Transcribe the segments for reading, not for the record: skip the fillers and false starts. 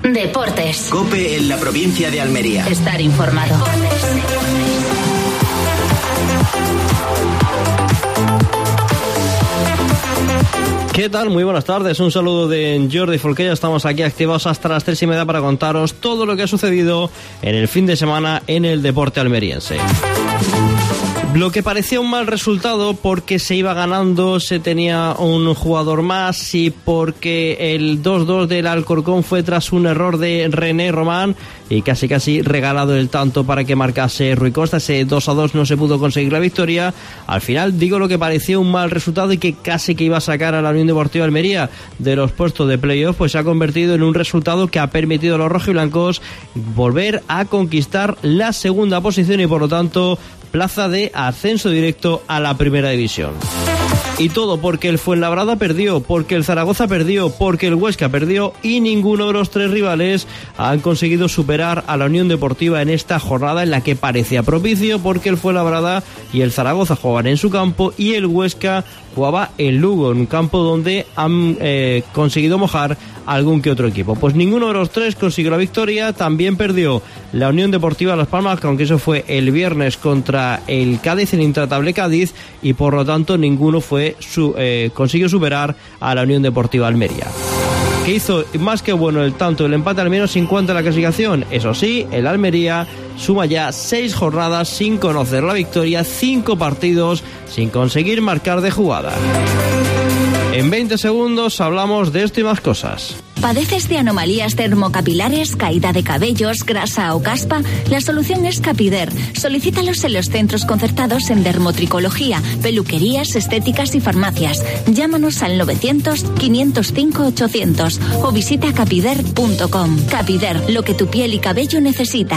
Deportes. COPE en la provincia de Almería. Estar informado. ¿Qué tal? Muy buenas tardes, un saludo de Jordi Folquella. Estamos aquí activados hasta las 3:30 para contaros todo lo que ha sucedido en el fin de semana en el deporte almeriense. Lo que parecía un mal resultado porque se iba ganando, se tenía un jugador más y porque el 2-2 del Alcorcón fue tras un error de René Román y casi regalado el tanto para que marcase Rui Costa. Ese 2-2 no se pudo conseguir la victoria. Al final, digo, lo que parecía un mal resultado y que casi que iba a sacar a la Unión Deportiva Almería de los puestos de playoff, pues se ha convertido en un resultado que ha permitido a los rojiblancos volver a conquistar la segunda posición y por lo tanto plaza de ascenso directo a la primera división. Y todo porque el Fuenlabrada perdió, porque el Zaragoza perdió, porque el Huesca perdió y ninguno de los tres rivales han conseguido superar a la Unión Deportiva en esta jornada en la que parecía propicio porque el Fuenlabrada y el Zaragoza jugaban en su campo y el Huesca jugaba en Lugo, en un campo donde han conseguido mojar algún que otro equipo. Pues ninguno de los tres consiguió la victoria. También perdió la Unión Deportiva Las Palmas, aunque eso fue el viernes contra el Cádiz, el intratable Cádiz, y por lo tanto ninguno consiguió superar a la Unión Deportiva Almería, que hizo más que bueno el tanto el empate al menos en cuanto a la clasificación. Eso sí, el Almería suma ya 6 jornadas sin conocer la victoria, 5 partidos sin conseguir marcar de jugada. En 20 segundos hablamos de esto y más cosas. ¿Padeces de anomalías termocapilares, caída de cabellos, grasa o caspa? La solución es Capider. Solicítalos en los centros concertados en dermotricología, peluquerías, estéticas y farmacias. Llámanos al 900-505-800 o visita capider.com. Capider, lo que tu piel y cabello necesita.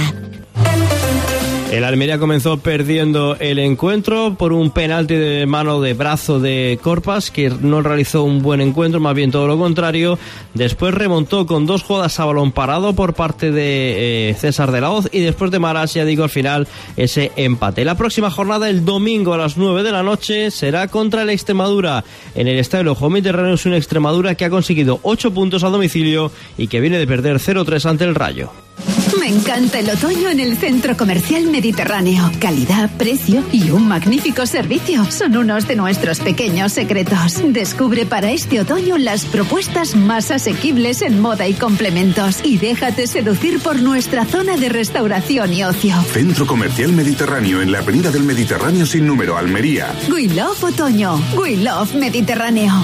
El Almería comenzó perdiendo el encuentro por un penalti de mano de brazo de Corpas, que no realizó un buen encuentro, más bien todo lo contrario. Después remontó con 2 jugadas a balón parado por parte de César de la Hoz y después de Maras, ya digo, al final ese empate. La próxima jornada, el domingo a las 9 de la noche, será contra el Extremadura en el Estadio Ojo Mediterráneo. Es una Extremadura que ha conseguido 8 puntos a domicilio y que viene de perder 0-3 ante el Rayo. Me encanta el otoño en el Centro Comercial Mediterráneo. Calidad, precio y un magnífico servicio son unos de nuestros pequeños secretos. Descubre para este otoño las propuestas más asequibles en moda y complementos y déjate seducir por nuestra zona de restauración y ocio. Centro Comercial Mediterráneo en la Avenida del Mediterráneo sin número, Almería. We love otoño. We love Mediterráneo.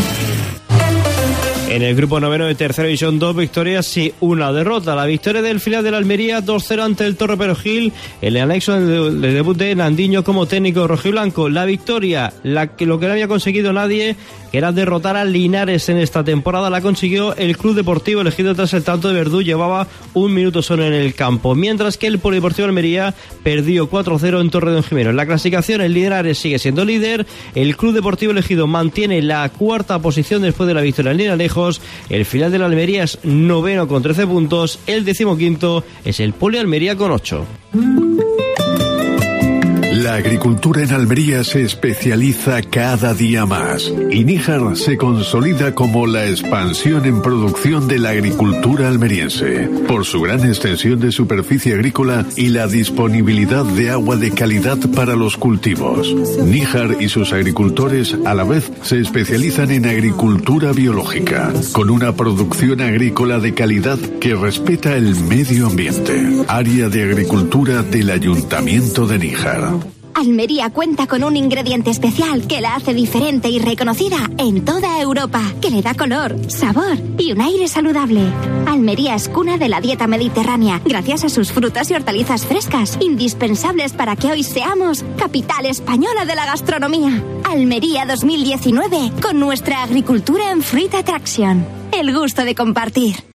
En el grupo noveno de tercera división, 2 victorias y 1 derrota. La victoria del filial de la Almería 2-0 ante el Torre Perejil, el anexo del debut de Nandiño como técnico rojiblanco. La victoria, lo que no había conseguido nadie, que era derrotar a Linares en esta temporada, la consiguió el Club Deportivo elegido tras el tanto de Verdú. Llevaba 1 minuto solo en el campo, mientras que el Polideportivo Almería perdió 4-0 en Torredonjimeno. En la clasificación, el Linares sigue siendo líder. El Club Deportivo elegido mantiene la 4ª posición después de la victoria en Linarejos. El filial de la Almería es noveno con 13 puntos. El 15º es el Poli Almería con 8. La agricultura en Almería se especializa cada día más y Níjar se consolida como la expansión en producción de la agricultura almeriense, por su gran extensión de superficie agrícola y la disponibilidad de agua de calidad para los cultivos. Níjar y sus agricultores a la vez se especializan en agricultura biológica, con una producción agrícola de calidad que respeta el medio ambiente. Área de agricultura del Ayuntamiento de Níjar. Almería cuenta con un ingrediente especial que la hace diferente y reconocida en toda Europa, que le da color, sabor y un aire saludable. Almería es cuna de la dieta mediterránea, gracias a sus frutas y hortalizas frescas, indispensables para que hoy seamos capital española de la gastronomía. Almería 2019, con nuestra agricultura en Fruit Attraction. El gusto de compartir.